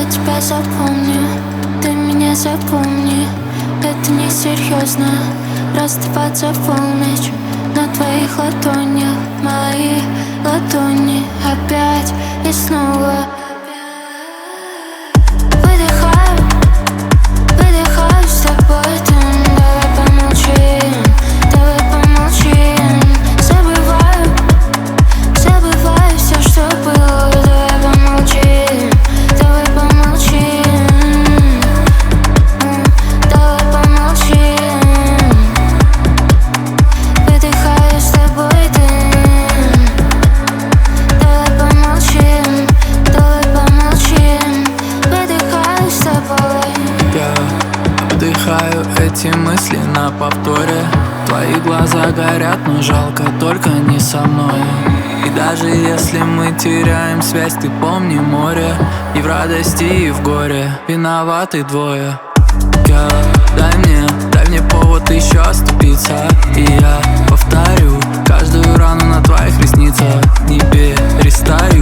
Я тебя запомню, ты меня запомни. Это несерьезно расставаться в полночь. На твоих ладонях мои ладони опять и снова. Выдыхаю, выдыхаю с тобой дым. Давай помолчим, давай помолчим. Забываю, забываю все, что было. Давай помолчим, давай помолчим. Давай помолчим. Выдыхаю с тобой дым. Давай помолчим, давай помолчим. Выдыхаю с тобой. Я вдыхаю эти мысли на повторе. Твои глаза горят, но жалко только не со мной. И даже если мы теряем связь, ты помни море. И в радости, и в горе виноваты двое. Дай мне повод еще оступиться. И я повторю каждую рану на твоих ресницах. Не перестаю